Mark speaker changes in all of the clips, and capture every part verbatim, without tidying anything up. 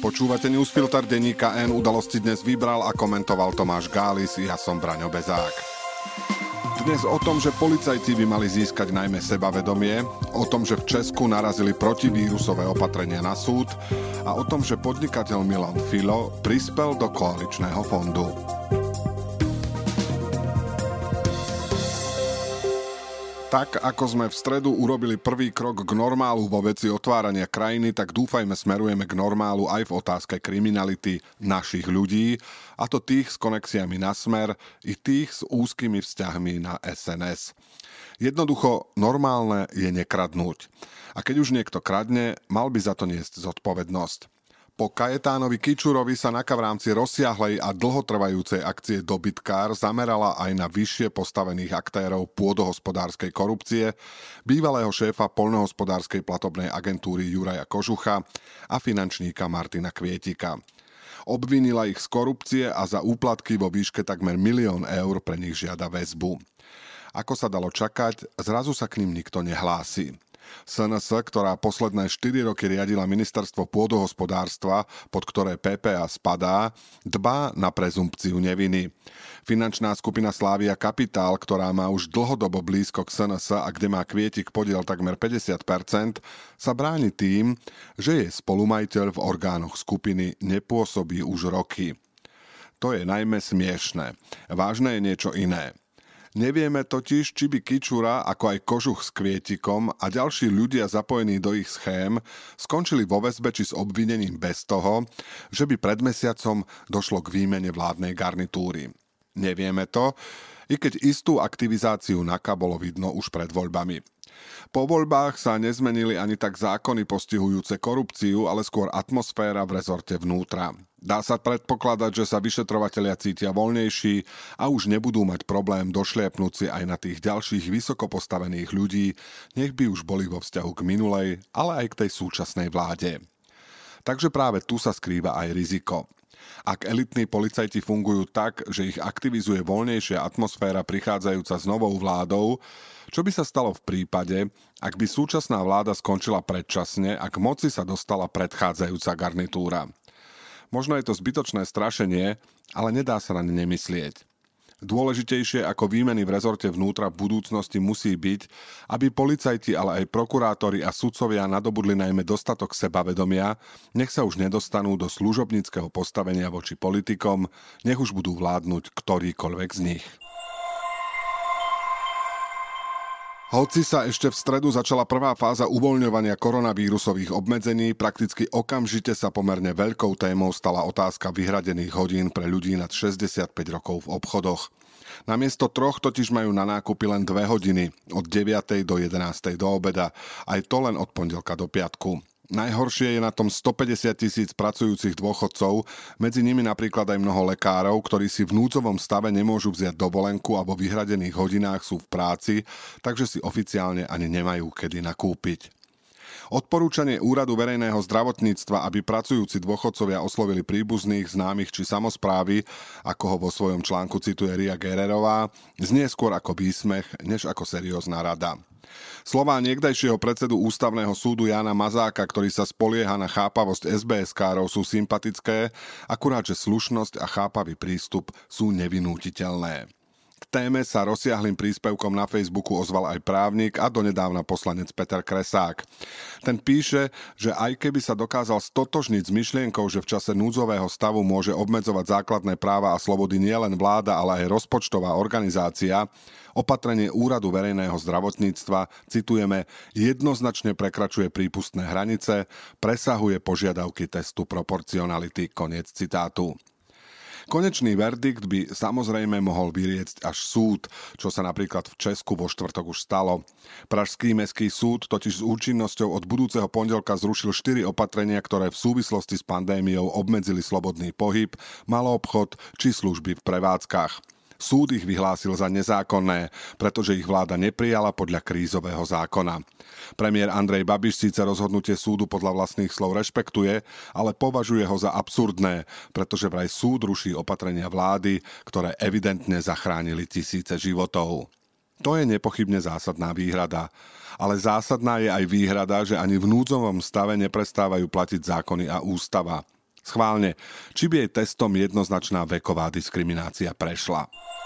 Speaker 1: Počúvate Newsfilter denníka N, udalosti dnes vybral a komentoval Tomáš Gális, ja som Braňo Bezák. Dnes o tom, že policajti by mali získať najmä sebavedomie, o tom, že v Česku narazili protivírusové opatrenia na súd a o tom, že podnikateľ Milan Filo prispel do koaličného fondu. Tak, ako sme v stredu urobili prvý krok k normálu vo veci otvárania krajiny, tak dúfajme smerujeme k normálu aj v otázke kriminality našich ľudí, a to tých s konexiami na Smer i tých s úzkymi vzťahmi na es en es. Jednoducho, normálne je nekradnúť. A keď už niekto kradne, mal by za to niesť zodpovednosť. Po Kajetánovi Kičurovi sa NAKA v rámci rozsiahlej a dlhotrvajúcej akcie Dobytkár zamerala aj na vyššie postavených aktérov pôdohospodárskej korupcie, bývalého šéfa poľnohospodárskej platobnej agentúry Juraja Kožucha a finančníka Martina Kvietika. Obvinila ich z korupcie a za úplatky vo výške takmer milión eur pre nich žiada väzbu. Ako sa dalo čakať, zrazu sa k ním nikto nehlási. es en es, ktorá posledné štyri roky riadila ministerstvo pôdohospodárstva, pod ktoré pé pé á spadá, dbá na prezumpciu neviny. Finančná skupina Slavia Kapitál, ktorá má už dlhodobo blízko k es en es a kde má Kvietik podiel takmer päťdesiat percent, sa bráni tým, že jej spolumajiteľ v orgánoch skupiny nepôsobí už roky. To je najmä smiešné. Vážne je niečo iné. Nevieme totiž, či by Kičura, ako aj Kožuch s Kvietikom a ďalší ľudia zapojení do ich schém skončili vo väzbe či s obvinením bez toho, že by pred mesiacom došlo k výmene vládnej garnitúry. Nevieme to, i keď istú aktivizáciu NAKA bolo vidno už pred voľbami. Po voľbách sa nezmenili ani tak zákony postihujúce korupciu, ale skôr atmosféra v rezorte vnútra. Dá sa predpokladať, že sa vyšetrovatelia cítia voľnejší a už nebudú mať problém došliepnúť si aj na tých ďalších vysoko postavených ľudí, nech by už boli vo vzťahu k minulej, ale aj k tej súčasnej vláde. Takže práve tu sa skrýva aj riziko. Ak elitní policajti fungujú tak, že ich aktivizuje voľnejšia atmosféra prichádzajúca s novou vládou, čo by sa stalo v prípade, ak by súčasná vláda skončila predčasne a k moci sa dostala predchádzajúca garnitúra? Možno je to zbytočné strašenie, ale nedá sa na ne nemyslieť. Dôležitejšie ako výmeny v rezorte vnútra v budúcnosti musí byť, aby policajti, ale aj prokurátori a sudcovia nadobudli najmä dostatok sebavedomia, nech sa už nedostanú do služobníckeho postavenia voči politikom, nech už budú vládnuť ktorýkoľvek z nich. Hoci sa ešte v stredu začala prvá fáza uvoľňovania koronavírusových obmedzení, prakticky okamžite sa pomerne veľkou témou stala otázka vyhradených hodín pre ľudí nad šesťdesiatpäť rokov v obchodoch. Namiesto troch totiž majú na nákupy len dve hodiny, od deviatej do jedenástej do obeda, aj to len od pondelka do piatku. Najhoršie je na tom stopäťdesiat tisíc pracujúcich dôchodcov, medzi nimi napríklad aj mnoho lekárov, ktorí si v núdzovom stave nemôžu vziať dovolenku a vo vyhradených hodinách sú v práci, takže si oficiálne ani nemajú kedy nakúpiť. Odporúčanie Úradu verejného zdravotníctva, aby pracujúci dôchodcovia oslovili príbuzných, známych či samosprávy, ako ho vo svojom článku cituje Ria Gererová, znie skôr ako výsmech, než ako seriózna rada. Slová niekdajšieho predsedu Ústavného súdu Jána Mazáka, ktorý sa spolieha na chápavosť es bé eskárov, sú sympatické, akurát že slušnosť a chápavý prístup sú nevinútiteľné. K téme sa rozsiahlym príspevkom na Facebooku ozval aj právnik a donedávna poslanec Peter Kresák. Ten píše, že aj keby sa dokázal stotožniť s myšlienkou, že v čase núdzového stavu môže obmedzovať základné práva a slobody nielen vláda, ale aj rozpočtová organizácia, opatrenie Úradu verejného zdravotníctva, citujeme, jednoznačne prekračuje prípustné hranice, presahuje požiadavky testu proporcionality, koniec citátu. Konečný verdikt by samozrejme mohol vyriecť až súd, čo sa napríklad v Česku vo štvrtok už stalo. Pražský mestský súd totiž s účinnosťou od budúceho pondelka zrušil štyri opatrenia, ktoré v súvislosti s pandémiou obmedzili slobodný pohyb, maloobchod či služby v prevádzkach. Súd ich vyhlásil za nezákonné, pretože ich vláda neprijala podľa krízového zákona. Premiér Andrej Babiš síce rozhodnutie súdu podľa vlastných slov rešpektuje, ale považuje ho za absurdné, pretože vraj súd ruší opatrenia vlády, ktoré evidentne zachránili tisíce životov. To je nepochybne zásadná výhrada. Ale zásadná je aj výhrada, že ani v núdzovom stave neprestávajú platiť zákony a ústava. Schválne, či by jej testom jednoznačná veková diskriminácia prešla.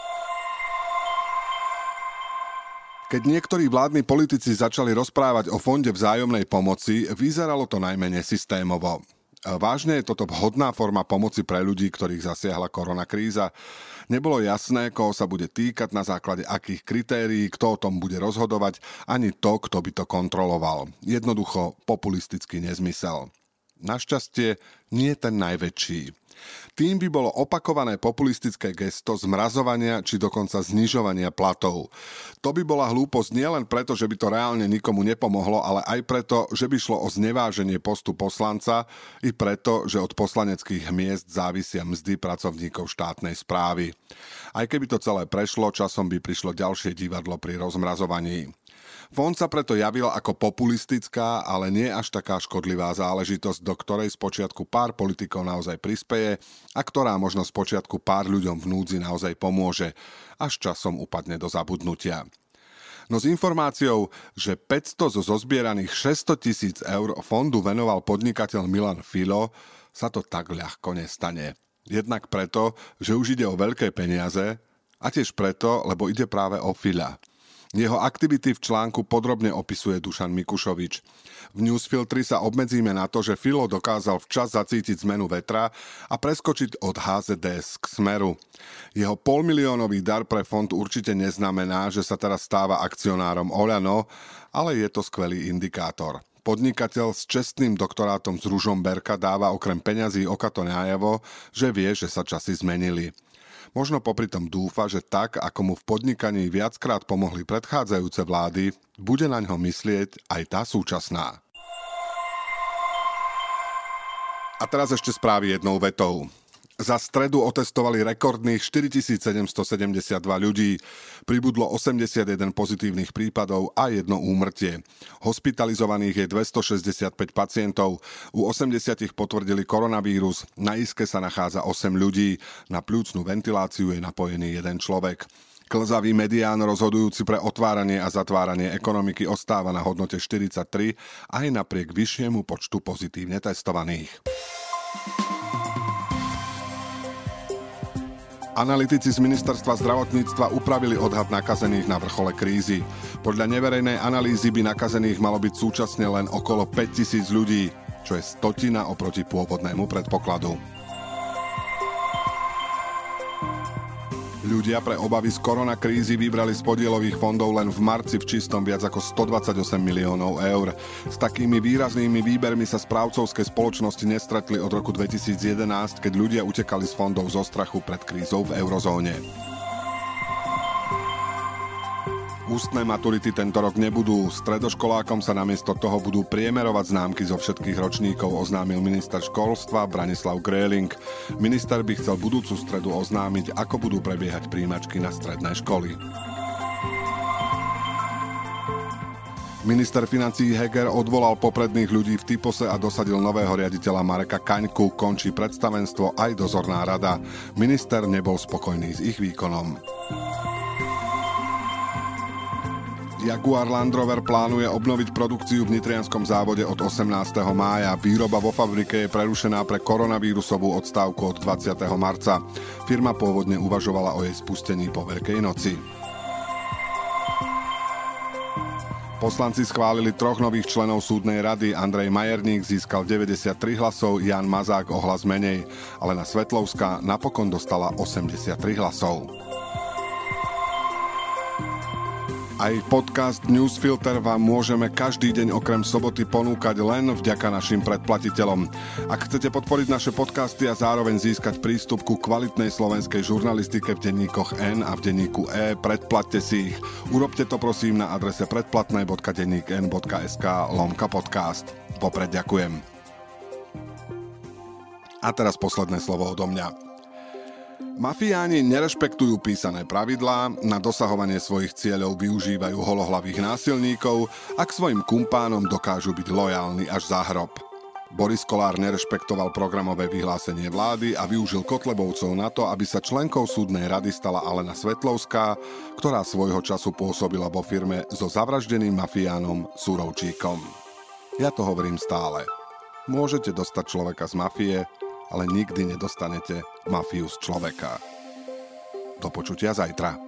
Speaker 1: Keď niektorí vládni politici začali rozprávať o fonde vzájomnej pomoci, vyzeralo to najmä nesystémovo. Vážne je toto vhodná forma pomoci pre ľudí, ktorých zasiahla koronakríza? Nebolo jasné, koho sa bude týkať, na základe akých kritérií, kto o tom bude rozhodovať, ani to, kto by to kontroloval. Jednoducho populistický nezmysel. Našťastie nie ten najväčší. Tým by bolo opakované populistické gesto zmrazovania či dokonca znižovania platov. To by bola hlúposť nielen preto, že by to reálne nikomu nepomohlo, ale aj preto, že by šlo o zneváženie postu poslanca, i preto, že od poslaneckých miest závisia mzdy pracovníkov štátnej správy. Aj keby to celé prešlo, časom by prišlo ďalšie divadlo pri rozmrazovaní. Fond sa preto javil ako populistická, ale nie až taká škodlivá záležitosť, do ktorej spočiatku pár politikov naozaj prispeje a ktorá možno spočiatku pár ľuďom v núdzi naozaj pomôže, až časom upadne do zabudnutia. No s informáciou, že päťsto zo zozbieraných šesťsto tisíc eur fondu venoval podnikateľ Milan Filo, sa to tak ľahko nestane. Jednak preto, že už ide o veľké peniaze a tiež preto, lebo ide práve o Fila. Jeho aktivity v článku podrobne opisuje Dušan Mikušovič. V newsfiltri sa obmedzíme na to, že Filo dokázal včas zacítiť zmenu vetra a preskočiť od há zet dé es k Smeru. Jeho polmiliónový dar pre fond určite neznamená, že sa teraz stáva akcionárom Oľano, ale je to skvelý indikátor. Podnikateľ s čestným doktorátom z Ružomberka dáva okrem peňazí okato najavo, že vie, že sa časy zmenili. Možno popri tom dúfa, že tak, ako mu v podnikaní viackrát pomohli predchádzajúce vlády, bude na ňo myslieť aj tá súčasná. A teraz ešte správy jednou vetou. Za stredu otestovali rekordných štyritisícsedemstosedemdesiatdva ľudí. Pribudlo osemdesiatjeden pozitívnych prípadov a jedno úmrtie. Hospitalizovaných je dvestošesťdesiatpäť pacientov. U osemdesiat potvrdili koronavírus. Na iske sa nachádza osem ľudí. Na pľúcnu ventiláciu je napojený jeden človek. Klzavý medián rozhodujúci pre otváranie a zatváranie ekonomiky ostáva na hodnote štyridsaťtri aj napriek vyššiemu počtu pozitívne testovaných. Analytici z ministerstva zdravotníctva upravili odhad nakazených na vrchole krízy. Podľa neverejnej analýzy by nakazených malo byť súčasne len okolo päťtisíc ľudí, čo je stotina oproti pôvodnému predpokladu. Ľudia pre obavy z koronakrízy vybrali z podielových fondov len v marci v čistom viac ako stodvadsaťosem miliónov eur. S takými výraznými výbermi sa správcovské spoločnosti nestretli od roku dvetisícjedenásť, keď ľudia utekali z fondov zo strachu pred krízou v eurozóne. Ústne maturity tento rok nebudú. Stredoškolákom sa namiesto toho budú priemerovať známky zo všetkých ročníkov, oznámil minister školstva Branislav Gröling. Minister by chcel budúcu stredu oznámiť, ako budú prebiehať prijímačky na stredné školy. Minister financií Heger odvolal popredných ľudí v Typose a dosadil nového riaditeľa Mareka Kaňku. Končí predstavenstvo aj dozorná rada. Minister nebol spokojný s ich výkonom. Jaguar Land Rover plánuje obnoviť produkciu v nitrianskom závode od osemnásteho mája. Výroba vo fabrike je prerušená pre koronavírusovú odstávku od dvadsiateho marca. Firma pôvodne uvažovala o jej spustení po Veľkej noci. Poslanci schválili troch nových členov súdnej rady. Andrej Majerník získal deväťdesiattri hlasov, Jan Mazák o hlas menej, ale na Svetlovská napokon dostala osemdesiattri hlasov. Aj podcast Newsfilter vám môžeme každý deň okrem soboty ponúkať len vďaka našim predplatiteľom. Ak chcete podporiť naše podcasty a zároveň získať prístup ku kvalitnej slovenskej žurnalistike v denníkoch N a v denníku E, predplatte si ich. Urobte to prosím na adrese predplatné bodka denník n bodka es ká lomka podcast. Vopred ďakujem. A teraz posledné slovo odo mňa. Mafiáni nerešpektujú písané pravidlá, na dosahovanie svojich cieľov využívajú holohlavých násilníkov a k svojim kumpánom dokážu byť lojálni až za hrob. Boris Kollár nerešpektoval programové vyhlásenie vlády a využil Kotlebovcov na to, aby sa členkou súdnej rady stala Alena Svetlovská, ktorá svojho času pôsobila vo firme so zavraždeným mafiánom Surovčíkom. Ja to hovorím stále. Môžete dostať človeka z mafie, ale nikdy nedostanete mafiu z človeka. Do počutia zajtra.